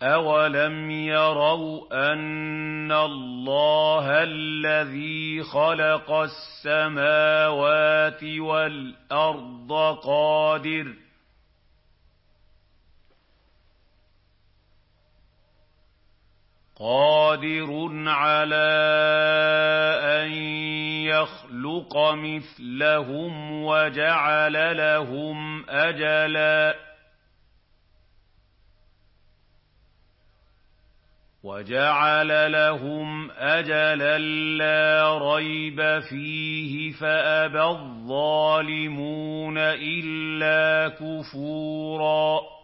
أَوَلَمْ يَرَوْا أَنَّ اللَّهَ الَّذِي خَلَقَ السَّمَاوَاتِ وَالْأَرْضَ قَادِرٌ عَلَىٰ أَن يَخْلُقَ مِثْلَهُمْ وَجَعَلَ لَهُمْ أَجَلًا لَّا رَيْبَ فِيهِ فَأَبَى الظَّالِمُونَ إِلَّا كُفُورًا